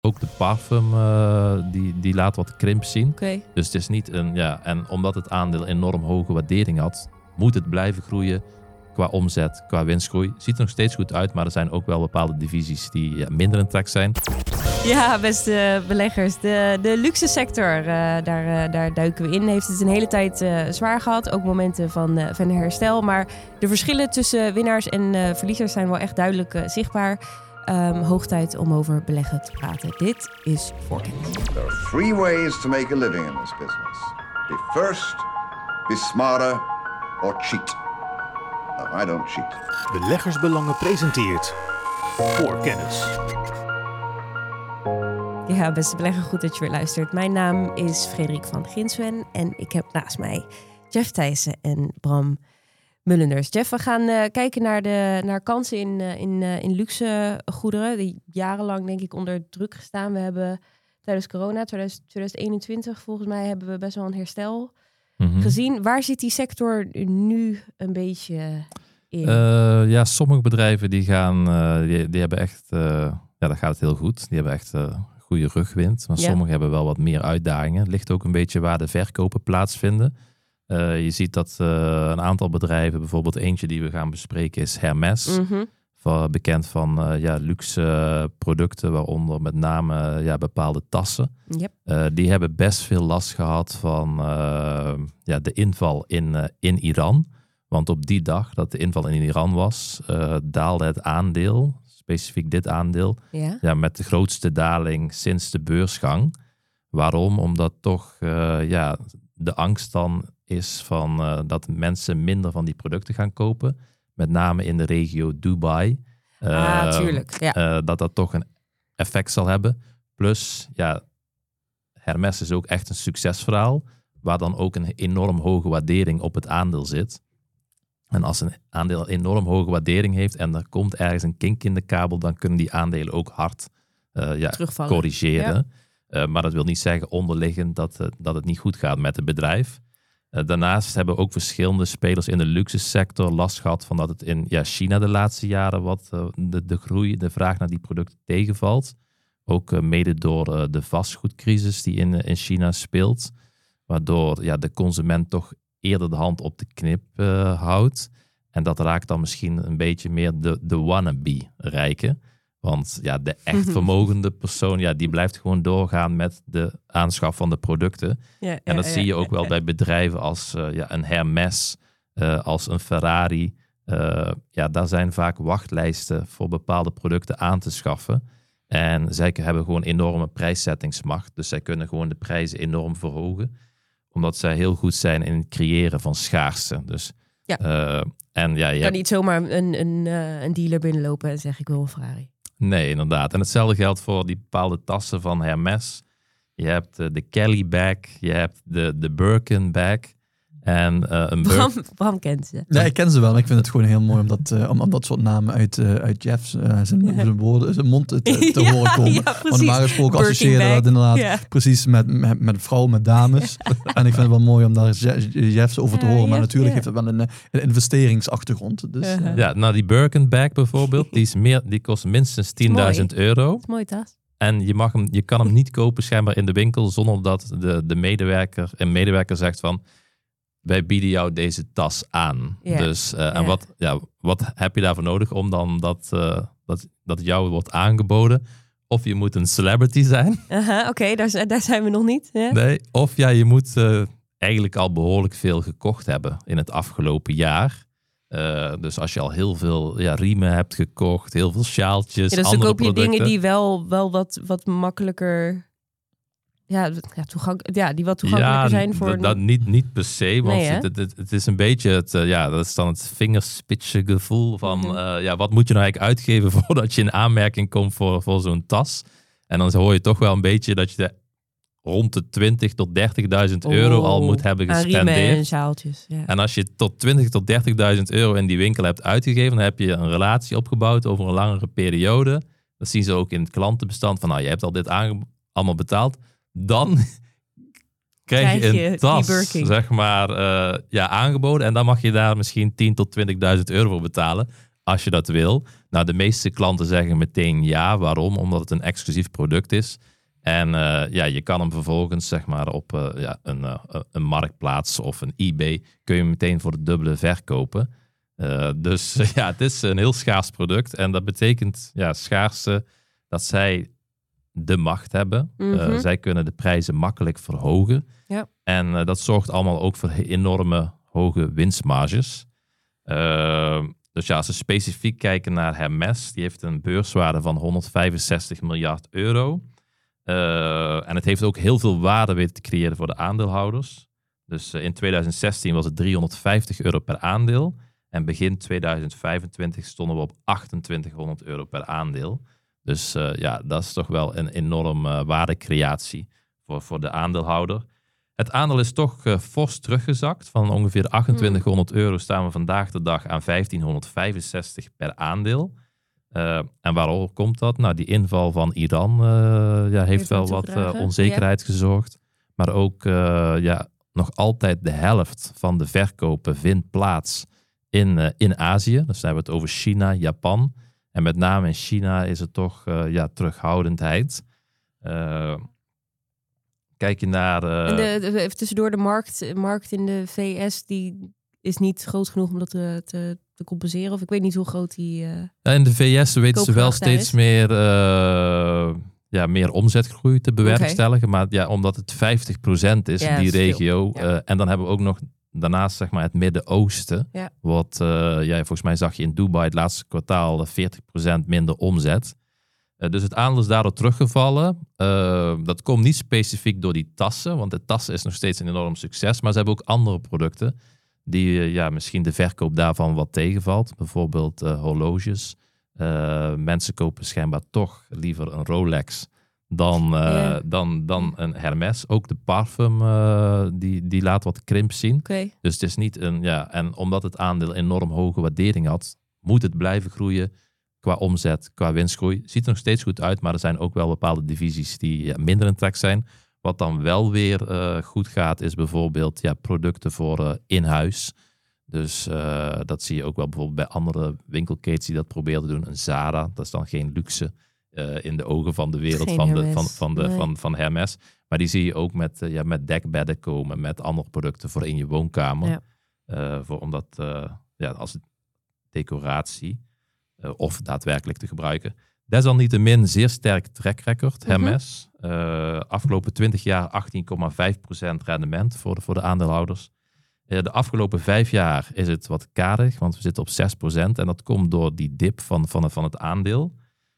Ook de parfum, die laat wat krimp zien. Okay. Dus het is niet en omdat het aandeel enorm hoge waardering had, moet het blijven groeien qua omzet, qua winstgroei. Ziet er nog steeds goed uit, maar er zijn ook wel bepaalde divisies die minder in trek zijn. Ja, beste beleggers. De luxe sector, daar duiken we in. Heeft het een hele tijd zwaar gehad. Ook momenten van herstel. Maar de verschillen tussen winnaars en verliezers zijn wel echt duidelijk zichtbaar. Hoog tijd om over beleggen te praten. Dit is Voorkennis. There are 3 ways to make a living in this business. Be first, be smarter, or cheat. No, I don't cheat. Beleggersbelangen presenteert Voorkennis. Ja, beste belegger, goed dat je weer luistert. Mijn naam is Frederik van Ginswen en ik heb naast mij Jeff Thijssen en Bram Mullenders. Jeff, we gaan kijken naar kansen in luxe goederen die jarenlang denk ik onder druk gestaan. We hebben tijdens corona, 2021 volgens mij, hebben we best wel een herstel gezien. Waar zit die sector nu een beetje in? Sommige bedrijven die hebben echt, daar gaat het heel goed. Die hebben echt goede rugwind. Maar sommigen hebben wel wat meer uitdagingen. Het ligt ook een beetje waar de verkopen plaatsvinden. Je ziet dat een aantal bedrijven, bijvoorbeeld eentje die we gaan bespreken is Hermès. Bekend van luxe producten, waaronder met name bepaalde tassen. Yep. Die hebben best veel last gehad van de inval in Iran. Want op die dag dat de inval in Iran was, daalde het aandeel, specifiek dit aandeel, met de grootste daling sinds de beursgang. Waarom? Omdat toch de angst dan is van dat mensen minder van die producten gaan kopen. Met name in de regio Dubai. Tuurlijk. Ja. Dat toch een effect zal hebben. Plus, Hermès is ook echt een succesverhaal. Waar dan ook een enorm hoge waardering op het aandeel zit. En als een aandeel een enorm hoge waardering heeft en er komt ergens een kink in de kabel, dan kunnen die aandelen ook hard corrigeren. Ja. Maar dat wil niet zeggen onderliggend dat het niet goed gaat met het bedrijf. Daarnaast hebben ook verschillende spelers in de luxe sector last gehad van dat het in China de laatste jaren wat de groei, de vraag naar die producten tegenvalt. Ook mede door de vastgoedcrisis die in China speelt. Waardoor de consument toch eerder de hand op de knip houdt. En dat raakt dan misschien een beetje meer de wannabe-rijken. Want de echt vermogende persoon, die blijft gewoon doorgaan met de aanschaf van de producten. En dat zie je ook wel bij bedrijven als een Hermès, als een Ferrari. Daar zijn vaak wachtlijsten voor bepaalde producten aan te schaffen. En zij hebben gewoon enorme prijszettingsmacht. Dus zij kunnen gewoon de prijzen enorm verhogen. Omdat zij heel goed zijn in het creëren van schaarste. Dus, je kan niet zomaar een dealer binnenlopen en zeggen ik wil een Ferrari. Nee, inderdaad. En hetzelfde geldt voor die bepaalde tassen van Hermès. Je hebt de Kelly bag, je hebt de Birkin bag. En Bram kent ze. Ja, ik ken ze wel, maar ik vind het gewoon heel mooi om dat soort namen uit Jeff's zijn mond te horen komen. Ja, want normaal gesproken associeerde dat inderdaad precies met vrouwen, met dames. En ik vind het wel mooi om daar Jeff's over te horen. Maar natuurlijk heeft het wel een investeringsachtergrond. Dus, die Birkin bag bijvoorbeeld, die kost minstens €10.000. Dat is een mooie tas. En je kan hem niet kopen schijnbaar in de winkel zonder dat de medewerker zegt van, wij bieden jou deze tas aan. Ja. Dus en wat heb je daarvoor nodig om dan dat jou wordt aangeboden? Of je moet een celebrity zijn. Oké, daar zijn we nog niet. Ja. Nee, of je moet eigenlijk al behoorlijk veel gekocht hebben in het afgelopen jaar. Dus als je al heel veel riemen hebt gekocht, heel veel sjaaltjes, dus andere dan koop je producten. dingen die wel wat makkelijker... die wat toegankelijker zijn voor... Dat niet per se, want het is een beetje dat is dan het vingerspitsengevoel van wat moet je nou eigenlijk uitgeven voordat je in aanmerking komt voor zo'n tas. En dan hoor je toch wel een beetje dat je rond de 20.000 tot 30.000 euro al moet hebben gespendeerd. Riemen en sjaaltjes. Ja. En als je tot 20.000 tot 30.000 euro in die winkel hebt uitgegeven, dan heb je een relatie opgebouwd over een langere periode. Dat zien ze ook in het klantenbestand van je hebt al dit allemaal betaald. Dan krijg je een tas, zeg maar, aangeboden. En dan mag je daar misschien 10.000 tot 20.000 euro voor betalen, als je dat wil. Nou, de meeste klanten zeggen meteen ja. Waarom? Omdat het een exclusief product is. En je kan hem vervolgens zeg maar op een marktplaats of een eBay kun je hem meteen voor het dubbele verkopen. Dus het is een heel schaars product. En dat betekent schaarste dat zij de macht hebben. Zij kunnen de prijzen makkelijk verhogen. Ja. En dat zorgt allemaal ook voor enorme hoge winstmarges. Dus als we specifiek kijken naar Hermes, die heeft een beurswaarde van 165 miljard euro. En het heeft ook heel veel waarde weten te creëren voor de aandeelhouders. Dus in 2016 was het 350 euro per aandeel. En begin 2025 stonden we op 2800 euro per aandeel. Dus dat is toch wel een enorme waardecreatie voor de aandeelhouder. Het aandeel is toch fors teruggezakt. Van ongeveer 2800 euro staan we vandaag de dag aan 1565 per aandeel. En waarom komt dat? Nou, die inval van Iran heeft wel wat onzekerheid gezorgd. Maar ook nog altijd de helft van de verkopen vindt plaats in Azië. Dus dan hebben we het over China, Japan. En met name in China is het toch terughoudendheid. Kijk je naar... Even tussendoor, de markt in de VS die is niet groot genoeg om dat te compenseren. Of ik weet niet hoe groot die... in de VS weten ze wel steeds meer omzetgroei te bewerkstelligen. Okay. Maar omdat het 50% is in die regio. En dan hebben we ook nog daarnaast zeg maar het Midden-Oosten. Ja. Wat volgens mij zag je in Dubai het laatste kwartaal 40% minder omzet. Dus het aandeel is daardoor teruggevallen. Dat komt niet specifiek door die tassen, want de tassen is nog steeds een enorm succes. Maar ze hebben ook andere producten die misschien de verkoop daarvan wat tegenvalt. Bijvoorbeeld horloges. Mensen kopen schijnbaar toch liever een Rolex dan een Hermes. Ook de parfum die laat wat krimp zien. Okay. Dus het is niet en omdat het aandeel enorm hoge waardering had, moet het blijven groeien. Qua omzet, qua winstgroei. Ziet er nog steeds goed uit, maar er zijn ook wel bepaalde divisies die minder in trek zijn. Wat dan wel weer goed gaat, is bijvoorbeeld producten voor in-huis. Dus dat zie je ook wel bijvoorbeeld bij andere winkelketens die dat proberen te doen. Een Zara, dat is dan geen luxe in de ogen van de wereld van Hermes. Maar die zie je ook met dekbedden komen, met andere producten voor in je woonkamer. Ja. Als decoratie. Of daadwerkelijk te gebruiken. Desalniettemin zeer sterk track record, Hermes. Afgelopen 20 jaar 18,5% rendement voor de aandeelhouders. De afgelopen 5 jaar is het wat karig, want we zitten op 6%. En dat komt door die dip van het aandeel.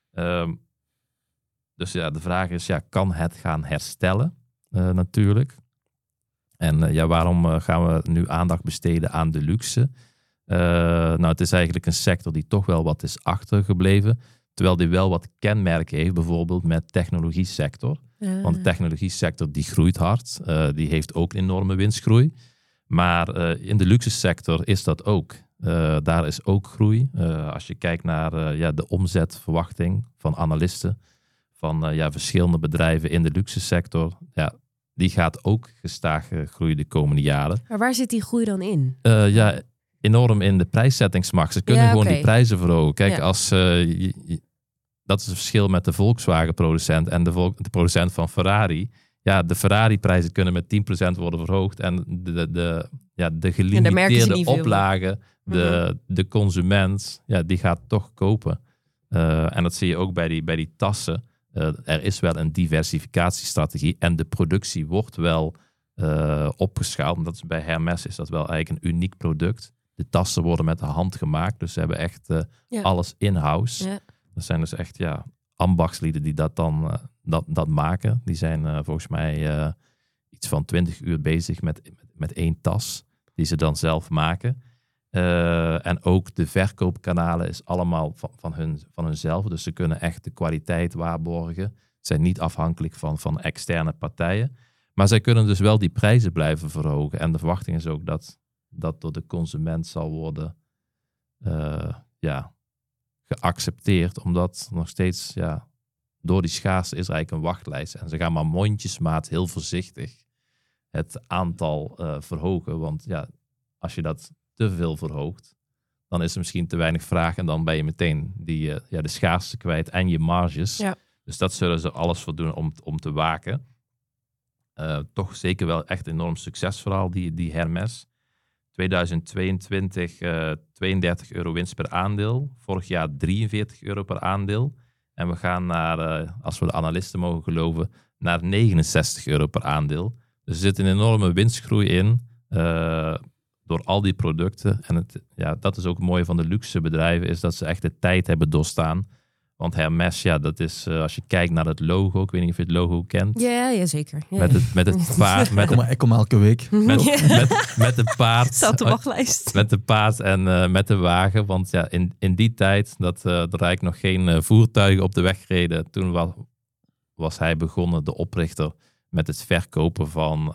Dus de vraag is, kan het gaan herstellen? Natuurlijk. En waarom gaan we nu aandacht besteden aan de luxe? Het is eigenlijk een sector die toch wel wat is achtergebleven. Terwijl die wel wat kenmerken heeft, bijvoorbeeld met de technologie-sector. Want de technologie-sector die groeit hard. Die heeft ook een enorme winstgroei. Maar in de luxe-sector is dat ook. Daar is ook groei. Als je kijkt naar de omzetverwachting van analisten van verschillende bedrijven in de luxe-sector. Die gaat ook gestaag groeien de komende jaren. Maar waar zit die groei dan in? Enorm in de prijszettingsmacht. Ze kunnen gewoon die prijzen verhogen. Kijk, dat is het verschil met de Volkswagen-producent en de producent van Ferrari. Ja, de Ferrari-prijzen kunnen met 10% worden verhoogd. En de gelimiteerde oplage, de consument, die gaat toch kopen. En dat zie je ook bij die tassen. Er is wel een diversificatiestrategie en de productie wordt wel opgeschaald. Dat is, bij Hermes is dat wel eigenlijk een uniek product. De tassen worden met de hand gemaakt, dus ze hebben echt alles in-house. Ja. Dat zijn dus echt ambachtslieden die dat dan dat maken. Die zijn volgens mij iets van 20 uur bezig met 1 tas die ze dan zelf maken. En ook de verkoopkanalen is allemaal van hunzelf. Dus ze kunnen echt de kwaliteit waarborgen. Ze zijn niet afhankelijk van externe partijen. Maar zij kunnen dus wel die prijzen blijven verhogen. En de verwachting is ook dat door de consument zal worden geaccepteerd. Omdat nog steeds, door die schaarste is er eigenlijk een wachtlijst. En ze gaan maar mondjesmaat heel voorzichtig het aantal verhogen. Want als je dat te veel verhoogt, dan is er misschien te weinig vraag en dan ben je meteen de schaarste kwijt en je marges. Ja. Dus dat zullen ze alles voor doen om te waken. Toch zeker wel echt een enorm succesverhaal, die Hermes. 2022 €32 winst per aandeel. Vorig jaar €43 per aandeel. En we gaan naar, als we de analisten mogen geloven, naar €69 per aandeel. Dus er zit een enorme winstgroei in door al die producten. En dat is ook het mooie van de luxe bedrijven, is dat ze echt de tijd hebben doorstaan. Want Hermes, dat is, als je kijkt naar het logo, ik weet niet of je het logo kent. Ja, zeker. Ja. Met het paard. Ik kom elke week. Met de paard. Staat de wachtlijst. Met de paard en met de wagen. Want in die tijd dat er eigenlijk nog geen voertuigen op de weg reden. Toen was hij begonnen, de oprichter, met het verkopen van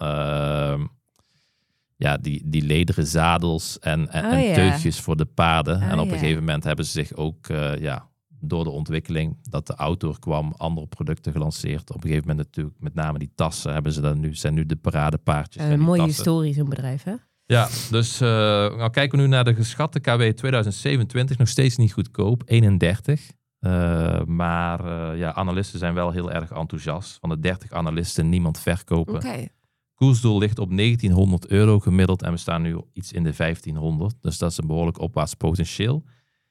die lederen zadels en teugjes voor de paarden. En op een gegeven moment hebben ze zich ook door de ontwikkeling dat de auto er kwam, andere producten gelanceerd. Op een gegeven moment natuurlijk, met name die tassen, zijn nu de paradepaardjes. Een mooie historie, zo'n bedrijf, hè? Ja, dus nou kijken we nu naar de geschatte KW 2027. Nog steeds niet goedkoop, 31. Maar analisten zijn wel heel erg enthousiast. Van de 30 analisten niemand verkopen. Okay. Koersdoel ligt op €1900 gemiddeld en we staan nu iets in de 1500. Dus dat is een behoorlijk opwaarts potentieel.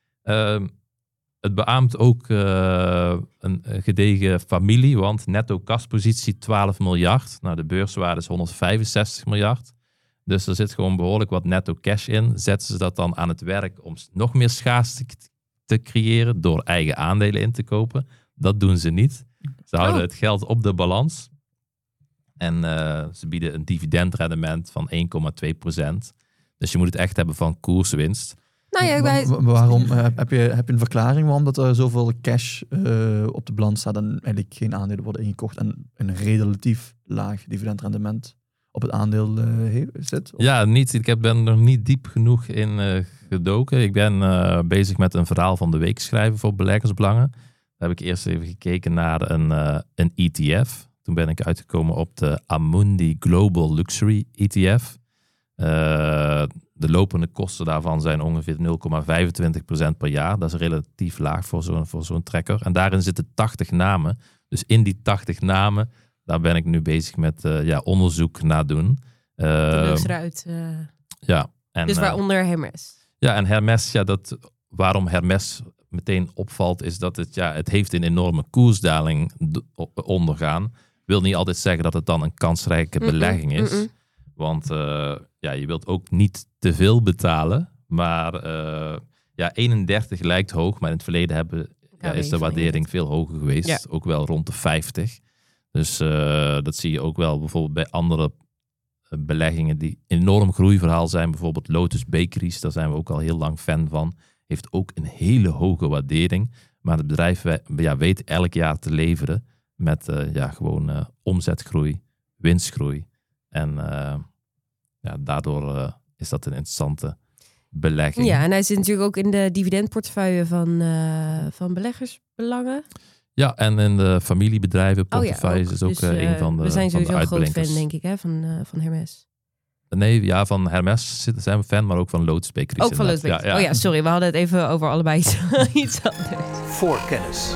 Het beaamt ook een gedegen familie, want netto kaspositie 12 miljard. Nou, de beurswaarde is 165 miljard. Dus er zit gewoon behoorlijk wat netto cash in. Zetten ze dat dan aan het werk om nog meer schaarste te creëren door eigen aandelen in te kopen? Dat doen ze niet. Ze houden het geld op de balans. En ze bieden een dividendrendement van 1,2%. Dus je moet het echt hebben van koerswinst. Waarom heb je een verklaring waarom dat er zoveel cash op de balans staat en eigenlijk geen aandelen worden ingekocht en een relatief laag dividendrendement op het aandeel zit? Of? Ja, ik ben er niet diep genoeg in gedoken. Ik ben bezig met een verhaal van de week schrijven voor beleggersbelangen. Daar heb ik eerst even gekeken naar een ETF. Toen ben ik uitgekomen op de Amundi Global Luxury ETF. De lopende kosten daarvan zijn ongeveer 0,25% per jaar. Dat is relatief laag voor zo'n tracker. En daarin zitten 80 namen. Dus in die 80 namen, daar ben ik nu bezig met onderzoek naar doen. Dus eruit. Dus waaronder Hermes. Ja, en Hermes, waarom Hermes meteen opvalt, is dat het heeft een enorme koersdaling ondergaan. Wil niet altijd zeggen dat het dan een kansrijke belegging is. Want je wilt ook niet te veel betalen. Maar 31 lijkt hoog. Maar in het verleden is de waardering veel hoger geweest. Ja. Ook wel rond de 50. Dus dat zie je ook wel bijvoorbeeld bij andere beleggingen die een enorm groeiverhaal zijn. Bijvoorbeeld Lotus Bakeries, daar zijn we ook al heel lang fan van. Heeft ook een hele hoge waardering. Maar het bedrijf weet elk jaar te leveren met gewoon omzetgroei, winstgroei. En daardoor is dat een interessante belegging. Ja, en hij zit natuurlijk ook in de dividendportefeuille van beleggersbelangen. Ja, en in de familiebedrijven portefeuilles is ook een van de we zijn sowieso een groot fan, denk ik, hè, van Hermes. Nee, van Hermes zijn we fan, maar ook van Lotus Bakeries. Ook van Lotus Bakeries. Oh ja, sorry, we hadden het even over allebei iets anders. Voorkennis.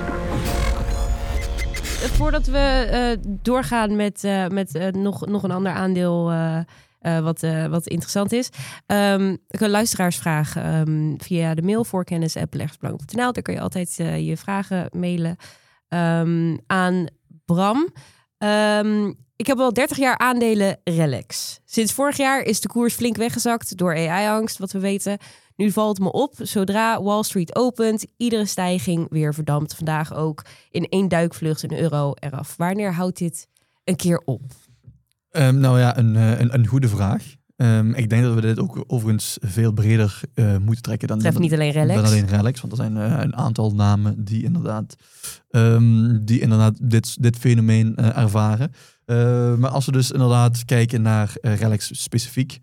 Voordat we doorgaan met nog een ander aandeel wat interessant is. Ik een luisteraarsvraag via de mail voorkennis@beleggersbelangen.nl. Daar kun je altijd je vragen mailen aan Bram. Ik heb al 30 jaar aandelen Relax. Sinds vorig jaar is de koers flink weggezakt door AI-angst, wat we weten. Nu valt me op, zodra Wall Street opent, iedere stijging weer verdampt. Vandaag ook in 1 duikvlucht €1 eraf. Wanneer houdt dit een keer op? Een goede vraag. Ik denk dat we dit ook overigens veel breder moeten trekken dan niet alleen Relax. Want er zijn een aantal namen die inderdaad dit fenomeen ervaren. Maar als we dus inderdaad kijken naar Relax specifiek,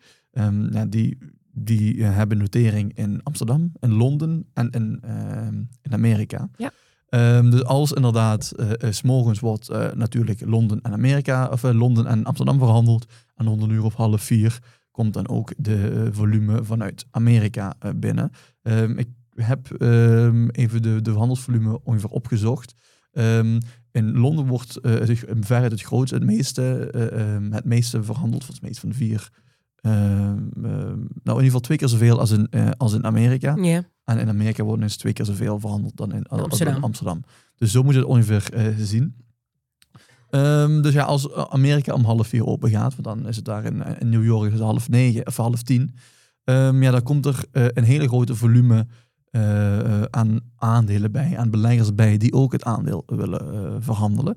die hebben notering in Amsterdam, in Londen en in Amerika. Ja. Dus als inderdaad 's morgens wordt natuurlijk Londen en Amsterdam verhandeld. En rond 3:30 komt dan ook de volume vanuit Amerika binnen. Ik heb even de handelsvolume ongeveer opgezocht. In Londen wordt veruit het grootste, het meeste verhandeld, volgens mij iets van 4. In ieder geval 2 keer zoveel als in Amerika. Ja. En in Amerika wordt dus 2 keer zoveel verhandeld dan in Amsterdam. Dus zo moet je het ongeveer zien. Dus ja, als Amerika om 8:30 open gaat, want dan is het daar in New York is het 8:30 of 9:30. Dan komt er een hele grote volume aan aandelen bij, aan beleggers bij, die ook het aandeel willen verhandelen.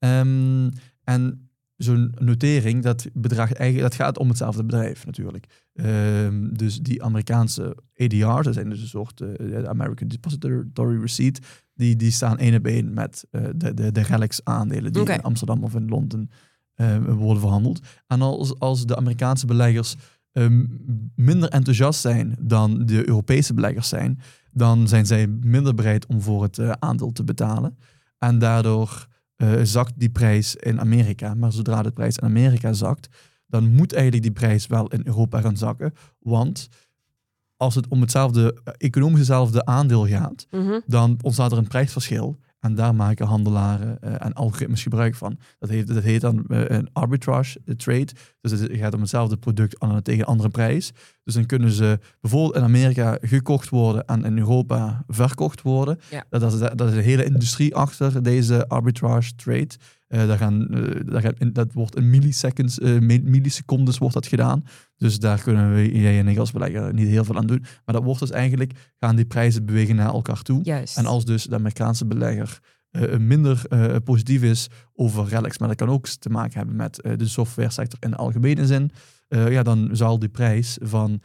En zo'n notering, dat gaat om hetzelfde bedrijf natuurlijk. Dus die Amerikaanse ADR's, dat zijn dus een soort American Depository Receipt, die staan 1 op 1 met de RELX aandelen die in Amsterdam of in Londen worden verhandeld. En als de Amerikaanse beleggers minder enthousiast zijn dan de Europese beleggers zijn, dan zijn zij minder bereid om voor het aandeel te betalen. En daardoor zakt die prijs in Amerika. Maar zodra de prijs in Amerika zakt, dan moet eigenlijk die prijs wel in Europa gaan zakken. Want als het om economisch hetzelfde aandeel gaat, dan ontstaat er een prijsverschil. En daar maken handelaren en algoritmes gebruik van. Dat heet dan een arbitrage trade. Dus het gaat om hetzelfde product tegen een andere prijs. Dus dan kunnen ze bijvoorbeeld in Amerika gekocht worden en in Europa verkocht worden. Ja. Dat is een hele industrie achter deze arbitrage trade. Dat wordt in millisecondes wordt dat gedaan. Dus daar kunnen jij en ik als belegger niet heel veel aan doen. Maar dat wordt dus eigenlijk, gaan die prijzen bewegen naar elkaar toe. Juist. En als dus de Amerikaanse belegger minder positief is over RELX, maar dat kan ook te maken hebben met de softwaresector in de algemene zin, dan zal die prijs van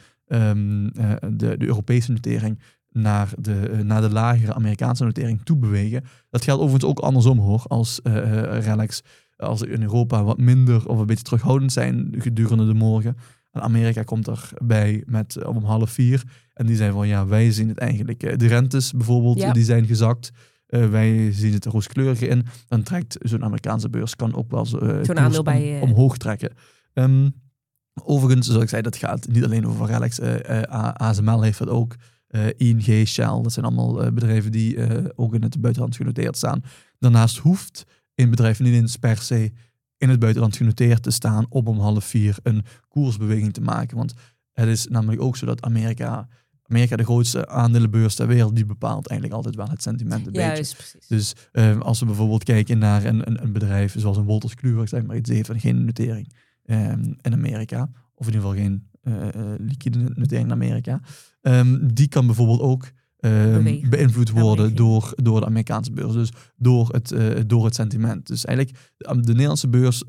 de Europese notering naar de lagere Amerikaanse notering toe bewegen. Dat geldt overigens ook andersom hoor, als RELX, als in Europa wat minder of een beetje terughoudend zijn gedurende de morgen. En Amerika komt erbij met om 3:30 en die zijn van wij zien het eigenlijk. De rentes bijvoorbeeld, die zijn gezakt. Wij zien het rooskleurige in. Dan trekt zo'n Amerikaanse beurs, kan ook wel zo'n aandeel bij omhoog trekken. Overigens, zoals ik zei, dat gaat niet alleen over RELX. ASML heeft dat ook. ING, Shell, dat zijn allemaal bedrijven die ook in het buitenland genoteerd staan. Daarnaast hoeft een bedrijf niet eens per se in het buitenland genoteerd te staan om 3:30 een koersbeweging te maken. Want het is namelijk ook zo dat Amerika, de grootste aandelenbeurs ter wereld, die bepaalt eigenlijk altijd wel het sentiment een beetje. Precies. Dus als we bijvoorbeeld kijken naar een bedrijf zoals een Wolters Kluwer, zeg maar iets, die heeft geen notering in Amerika. Of in ieder geval geen liquide notering in Amerika. Die kan bijvoorbeeld ook beïnvloed worden door de Amerikaanse beurs. Dus door het sentiment. Dus eigenlijk de Nederlandse beurs,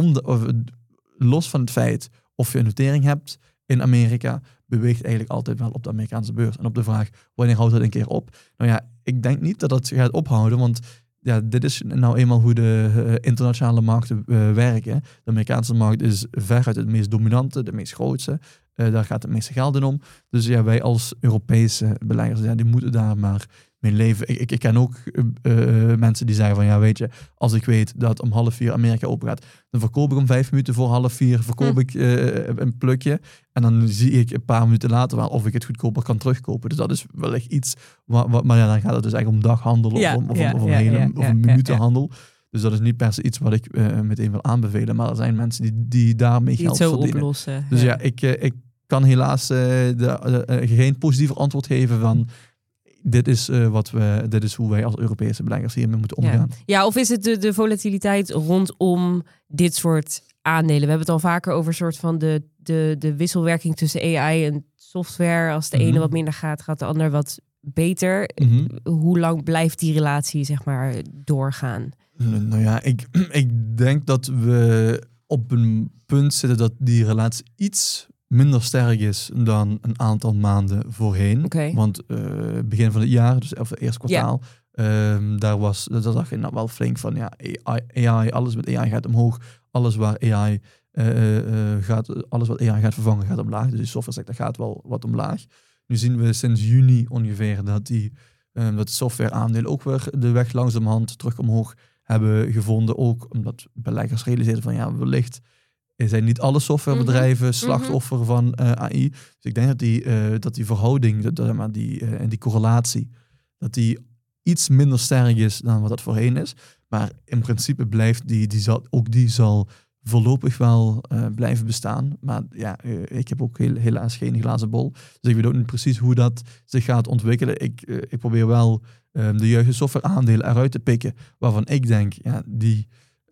los van het feit of je een notering hebt in Amerika, beweegt eigenlijk altijd wel op de Amerikaanse beurs. En op de vraag, wanneer houdt dat een keer op? Nou ja, ik denk niet dat gaat ophouden, want dit is nou eenmaal hoe de internationale markten werken. De Amerikaanse markt is veruit het meest dominante, de meest grootste. Daar gaat het meeste geld in om. Dus wij als Europese beleggers, die moeten daar maar mee leven. Ik ken ook mensen die zeggen van, weet je, als ik weet dat om 3:30 Amerika open gaat, dan verkoop ik om 5 minuten voor 3:30 verkoop ik een plukje. En dan zie ik een paar minuten later wel of ik het goedkoper kan terugkopen. Dus dat is wel echt iets, maar dan gaat het dus eigenlijk om daghandel of een minutenhandel. Dus dat is niet per se iets wat ik meteen wil aanbevelen. Maar er zijn mensen die daarmee geld verdienen. Oplossen. Dus ik kan helaas geen positiever antwoord geven van dit is hoe wij als Europese beleggers hiermee moeten omgaan. Ja, of is het de volatiliteit rondom dit soort aandelen? We hebben het al vaker over soort van de wisselwerking tussen AI en software. Als de ene wat minder gaat de ander wat beter. Hoe lang blijft die relatie, zeg maar, doorgaan? Nou ja, ik denk dat we op een punt zitten dat die relatie iets minder sterk is dan een aantal maanden voorheen. Okay. Want begin van het jaar, dus het eerste kwartaal, daar zag je wel flink van AI, alles met AI gaat omhoog. Alles wat AI gaat vervangen gaat omlaag. Dus die softwaresector gaat wel wat omlaag. Nu zien we sinds juni ongeveer dat de softwareaandelen ook weer de weg langzamerhand terug omhoog hebben gevonden. Ook omdat beleggers realiseerden van wellicht zijn niet alle softwarebedrijven slachtoffer van AI. Dus ik denk dat die verhouding en die correlatie, dat die iets minder sterk is dan wat dat voorheen is. Maar in principe blijft die zal voorlopig wel blijven bestaan. Maar ja, ik heb ook helaas geen glazen bol. Dus ik weet ook niet precies hoe dat zich gaat ontwikkelen. Ik probeer wel de juiste software aandelen eruit te pikken, waarvan ik denk, ja, die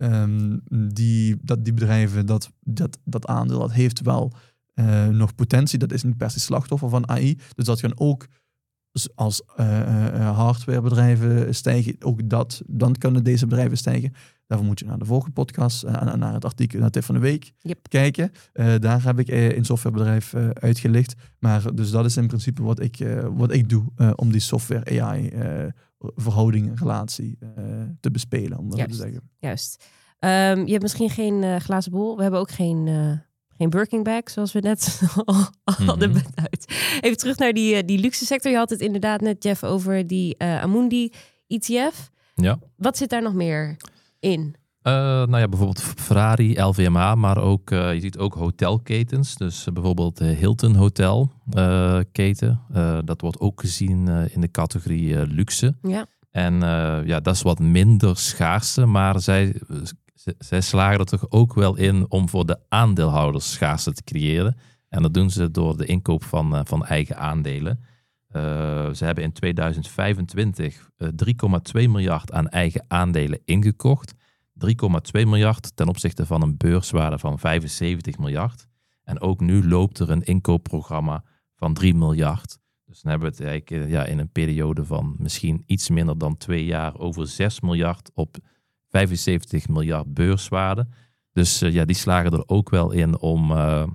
bedrijven, dat aandeel, dat heeft wel nog potentie. Dat is niet per se slachtoffer van AI. Dus dat gaan ook als hardwarebedrijven stijgen, dan kunnen deze bedrijven stijgen. Daarvoor moet je naar de volgende podcast en naar het artikel, naar Tip van de Week kijken. Daar heb ik een softwarebedrijf uitgelicht. Maar dus dat is in principe wat ik doe om die software-AI verhouding, relatie te bespelen, om dat te zeggen. Juist. Je hebt misschien geen glazen bol. We hebben ook geen Birkin bag, zoals we net al hadden beduid. Even terug naar die luxe sector. Je had het inderdaad net, Jeff, over die Amundi ETF. Ja. Wat zit daar nog meer in? Bijvoorbeeld Ferrari, LVMH, maar ook je ziet ook hotelketens. Dus bijvoorbeeld de Hilton Hotel keten. Dat wordt ook gezien in de categorie luxe. Ja. En dat is wat minder schaarste, maar zij slagen er toch ook wel in om voor de aandeelhouders schaarste te creëren. En dat doen ze door de inkoop van eigen aandelen. Ze hebben in 2025 3,2 miljard aan eigen aandelen ingekocht. 3,2 miljard ten opzichte van een beurswaarde van 75 miljard. En ook nu loopt er een inkoopprogramma van 3 miljard. Dus dan hebben we het eigenlijk in een periode van misschien iets minder dan 2 jaar over 6 miljard op 75 miljard beurswaarde. Dus die slagen er ook wel in om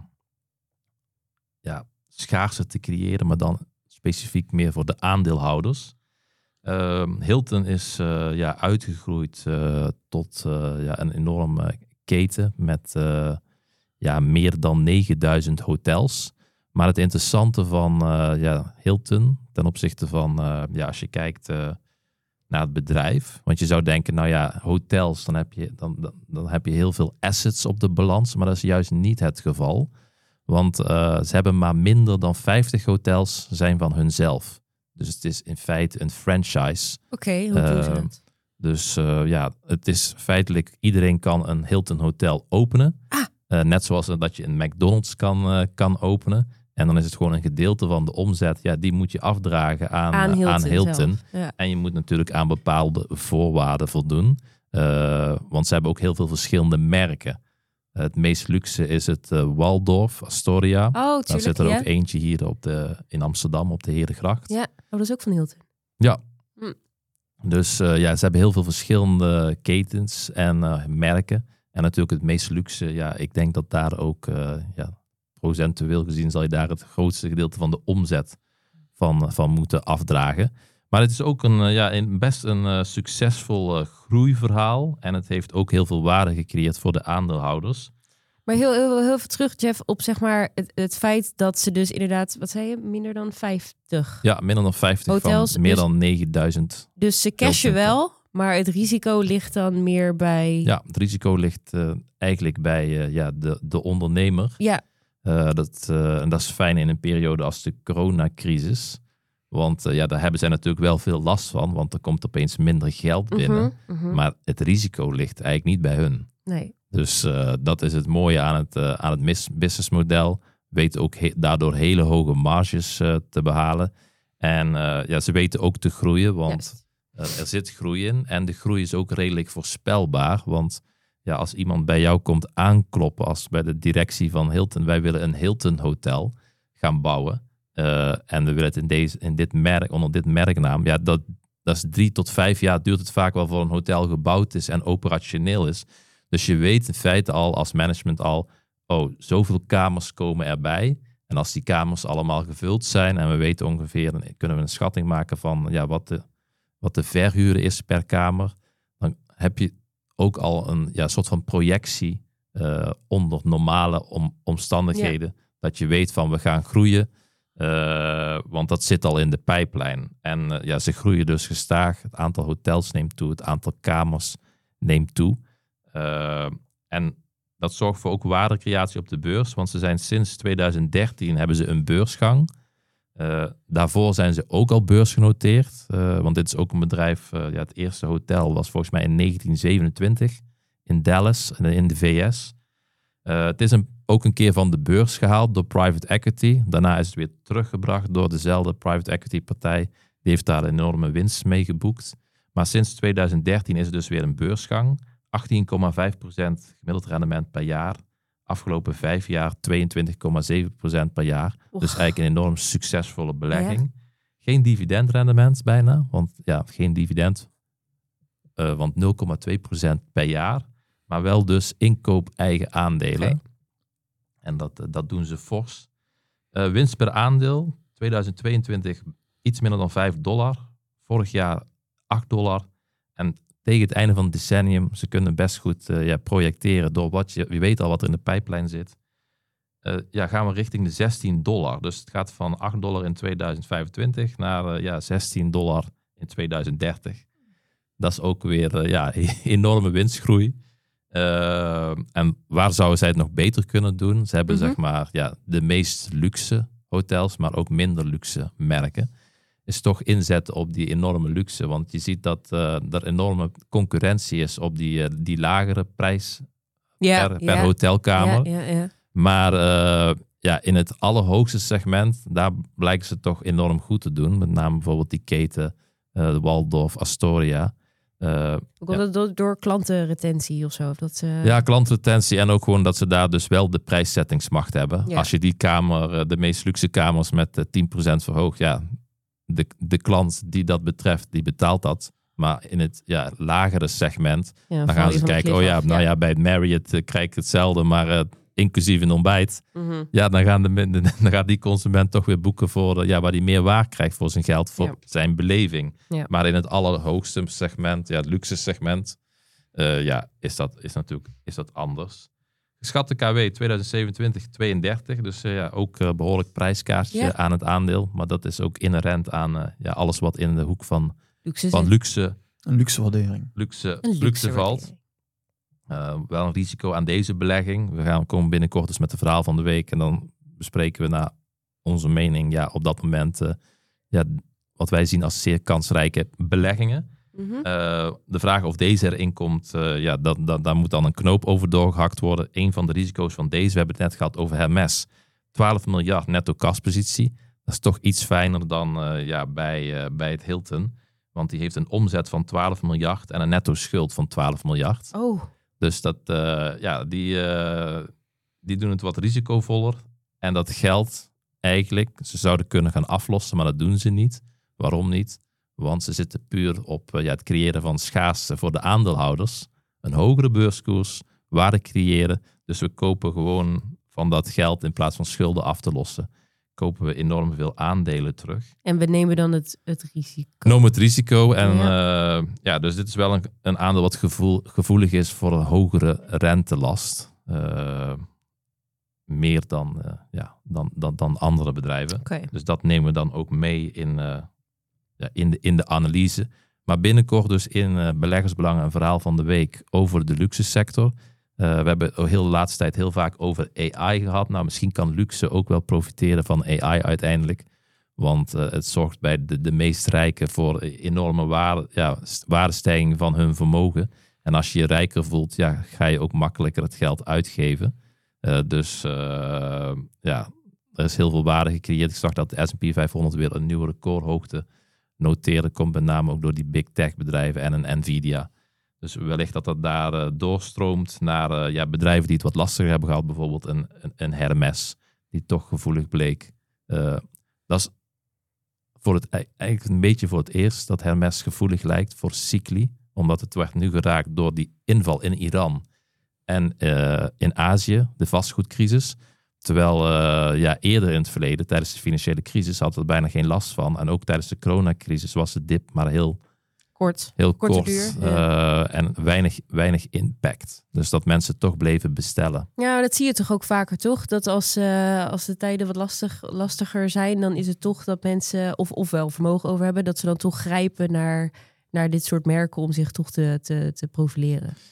schaarste te creëren, maar dan specifiek meer voor de aandeelhouders. Hilton is uitgegroeid tot een enorme keten met meer dan 9000 hotels. Maar het interessante van Hilton ten opzichte van, als je kijkt naar het bedrijf. Want je zou denken, hotels, dan heb je heel veel assets op de balans. Maar dat is juist niet het geval. Want ze hebben maar minder dan 50 hotels zijn van hunzelf. Dus het is in feite een franchise. Oké, hoe doen ze dat? Dus het is feitelijk, iedereen kan een Hilton Hotel openen. Net zoals dat je een McDonald's kan openen. En dan is het gewoon een gedeelte van de omzet. Die moet je afdragen aan Hilton. Ja. En je moet natuurlijk aan bepaalde voorwaarden voldoen. Want ze hebben ook heel veel verschillende merken. Het meest luxe is het Waldorf Astoria. Oh, tuurlijk, Daar zit er ook eentje hier in Amsterdam op de Herengracht. Ja, dat is ook van Hilton. Ja. Dus ze hebben heel veel verschillende ketens en merken. En natuurlijk het meest luxe. Ik denk dat daar ook procentueel gezien zal je daar het grootste gedeelte van de omzet van moeten afdragen. Maar het is ook best een succesvol groeiverhaal. En het heeft ook heel veel waarde gecreëerd voor de aandeelhouders. Maar heel veel terug, Jeff, op zeg maar het feit dat ze dus inderdaad, wat zei je, minder dan 50? Ja, minder dan 50 hotels, van meer dan 9000. Dus ze cashen wel, maar het risico ligt dan meer bij... Ja, het risico ligt eigenlijk bij de ondernemer. Ja. En dat is fijn in een periode als de coronacrisis. Want daar hebben zij natuurlijk wel veel last van. Want er komt opeens minder geld binnen. Maar het risico ligt eigenlijk niet bij hun. Nee. Dus dat is het mooie aan het businessmodel. Weten ook daardoor hele hoge marges te behalen. En ze weten ook te groeien. Want er zit groei in. En de groei is ook redelijk voorspelbaar. Want als iemand bij jou komt aankloppen, als bij de directie van Hilton, wij willen een Hilton Hotel gaan bouwen. En we willen het onder dit merknaam. Ja, dat is 3 tot 5 jaar duurt het vaak wel voor een hotel gebouwd is en operationeel is. Dus je weet in feite al als management zoveel kamers komen erbij. En als die kamers allemaal gevuld zijn en we weten ongeveer, dan kunnen we een schatting maken van wat de verhuur is per kamer. Dan heb je ook al een soort van projectie onder normale omstandigheden. Ja. Dat je weet van we gaan groeien. Want dat zit al in de pijplijn. En ze groeien dus gestaag. Het aantal hotels neemt toe. Het aantal kamers neemt toe. En Dat zorgt voor ook waardecreatie op de beurs, want ze zijn sinds 2013 hebben ze een beursgang. Daarvoor zijn ze ook al beursgenoteerd, want dit is ook een bedrijf, het eerste hotel was volgens mij in 1927 in Dallas, in de VS. Het is ook een keer van de beurs gehaald door private equity. Daarna is het weer teruggebracht door dezelfde private equity partij. Die heeft daar een enorme winst mee geboekt. Maar sinds 2013 is het dus weer een beursgang. 18,5% gemiddeld rendement per jaar. Afgelopen 5 jaar 22,7% per jaar. Och. Dus eigenlijk een enorm succesvolle belegging. Ja. Geen dividendrendement bijna, want geen dividend. Want 0,2% per jaar. Maar wel dus inkoop eigen aandelen. Okay. En dat doen ze fors. Winst per aandeel, 2022 iets minder dan $5. Vorig jaar $8. En tegen het einde van het decennium, ze kunnen best goed projecteren door wie weet al wat er in de pijplijn zit. Gaan we richting de $16. Dus het gaat van $8 in 2025 naar $16 in 2030. Dat is ook weer enorme winstgroei. En waar zouden zij het nog beter kunnen doen? Ze hebben zeg maar de meest luxe hotels, maar ook minder luxe merken. Is toch inzetten op die enorme luxe. Want je ziet dat er enorme concurrentie is op die lagere prijs per hotelkamer. Ja. Maar in het allerhoogste segment, daar blijken ze toch enorm goed te doen. Met name bijvoorbeeld die keten, de Waldorf, Astoria. Komt dat door klantenretentie of zo? Of dat ze... Ja, klantenretentie en ook gewoon dat ze daar dus wel de prijszettingsmacht hebben. Ja. Als je die kamer, de meest luxe kamers met 10% verhoogt, de klant die dat betreft, die betaalt dat. Maar in het lagere segment, dan gaan ze kijken, bij het Marriott krijg ik hetzelfde, maar inclusief een ontbijt. Mm-hmm. Ja, dan gaat die consument toch weer boeken voor waar hij meer waard krijgt voor zijn geld, voor zijn beleving. Ja. Maar in het allerhoogste segment, het luxe segment, is dat anders. Geschatte KW 2027 32, dus ook behoorlijk prijskaartje aan het aandeel. Maar dat is ook inherent aan alles wat in de hoek van luxe. Een luxe waardering. Luxe valt. Wel een risico aan deze belegging. We komen binnenkort dus met het verhaal van de week. En dan bespreken we naar onze mening op dat moment wat wij zien als zeer kansrijke beleggingen. Mm-hmm. De vraag of deze erin komt, daar moet dan een knoop over doorgehakt worden. Een van de risico's van deze, we hebben het net gehad over Hermes. 12 miljard netto kaspositie. Dat is toch iets fijner dan bij het Hilton. Want die heeft een omzet van 12 miljard en een netto schuld van 12 miljard. Oh. Dus die doen het wat risicovoller. En dat geld eigenlijk, ze zouden kunnen gaan aflossen, maar dat doen ze niet. Waarom niet? Want ze zitten puur op het creëren van schaarste voor de aandeelhouders. Een hogere beurskoers, waarde creëren. Dus we kopen gewoon van dat geld in plaats van schulden af te lossen. Kopen we enorm veel aandelen terug. En we nemen dan het risico. Noem het risico. En dus dit is wel een aandeel wat gevoelig is voor een hogere rentelast. Meer dan andere bedrijven. Okay. Dus dat nemen we dan ook mee in de analyse. Maar binnenkort dus in Beleggersbelangen een verhaal van de week over de luxe sector. We hebben de laatste tijd heel vaak over AI gehad. Nou, misschien kan luxe ook wel profiteren van AI uiteindelijk. Want het zorgt bij de meest rijken voor enorme waardestijging van hun vermogen. En als je je rijker voelt, ga je ook makkelijker het geld uitgeven. Er is heel veel waarde gecreëerd. Ik zag dat de S&P 500 weer een nieuwe recordhoogte noteerde. Komt met name ook door die big tech bedrijven en een Nvidia. Dus wellicht dat daar doorstroomt naar bedrijven die het wat lastiger hebben gehad. Bijvoorbeeld een Hermes, die toch gevoelig bleek. Dat is eigenlijk een beetje voor het eerst dat Hermes gevoelig lijkt voor cycli. Omdat het werd nu geraakt door die inval in Iran en in Azië, de vastgoedcrisis. Terwijl eerder in het verleden, tijdens de financiële crisis, had het bijna geen last van. En ook tijdens de coronacrisis was de dip maar heel kort. Duur, en weinig impact. Dus dat mensen toch bleven bestellen. Ja, dat zie je toch ook vaker, toch? Dat als de tijden wat lastiger zijn, dan is het toch dat mensen ofwel vermogen over hebben, dat ze dan toch grijpen naar dit soort merken om zich toch te profileren.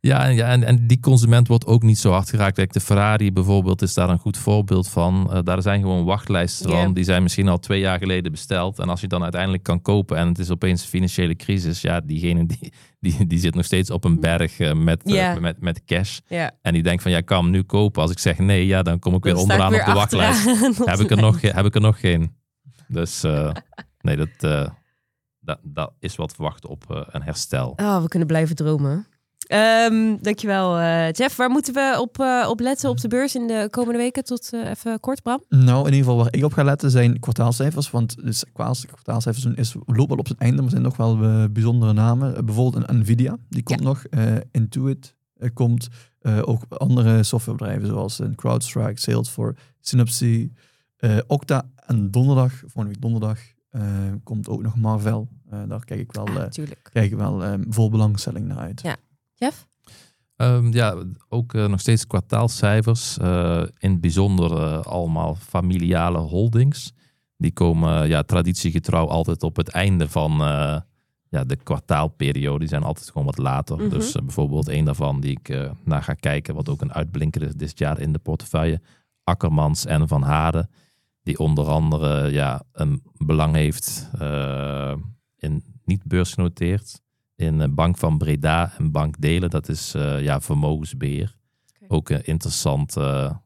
En die consument wordt ook niet zo hard geraakt. Kijk, de Ferrari bijvoorbeeld is daar een goed voorbeeld van. Daar zijn gewoon wachtlijsten van. Die zijn misschien al 2 jaar geleden besteld. En als je dan uiteindelijk kan kopen en het is opeens een financiële crisis. Ja, diegene die zit nog steeds op een berg met cash. Ja. En die denkt van, ja, ik kan hem nu kopen. Als ik zeg nee, ja, dan kom ik weer onderaan op de wachtlijst. Heb ik er nog geen. Dus nee, dat is wat verwachten op een herstel. Oh, we kunnen blijven dromen. Dankjewel, Jeff. Waar moeten we op letten op de beurs in de komende weken? Tot even kort, Bram. Nou, in ieder geval waar ik op ga letten zijn kwartaalcijfers. Want dus kwartaalcijfers loopt wel op het einde, maar er zijn nog wel bijzondere namen. Bijvoorbeeld een Nvidia, die komt nog. Intuit komt. Ook andere softwarebedrijven zoals CrowdStrike, Salesforce, Synopsy, Okta. En volgende week donderdag, komt ook nog Marvell. Daar kijk ik wel vol belangstelling naar uit. Ja. Jeff? Ook nog steeds kwartaalcijfers. In het bijzonder allemaal familiale holdings. Die komen traditiegetrouw altijd op het einde van de kwartaalperiode. Die zijn altijd gewoon wat later. Mm-hmm. Dus bijvoorbeeld een daarvan die ik naar ga kijken, wat ook een uitblinker is dit jaar in de portefeuille. Akkermans en Van Haarden. Die onder andere een belang heeft in niet beursgenoteerd. In Bank van Breda en Bank Delen. Dat is vermogensbeheer. Okay. Ook interessant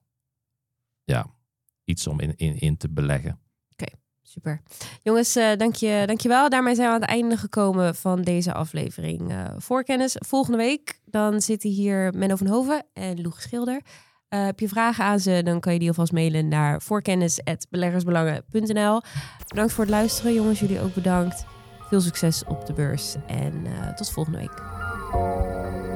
iets om in te beleggen. Oké, super. Jongens, dankjewel. Daarmee zijn we aan het einde gekomen van deze aflevering Voorkennis. Volgende week dan zitten hier Menno van Hoven en Loeg Schilder. Heb je vragen aan ze, dan kan je die alvast mailen naar voorkennis@beleggersbelangen.nl. Bedankt voor het luisteren, jongens. Jullie ook bedankt. Veel succes op de beurs en tot volgende week.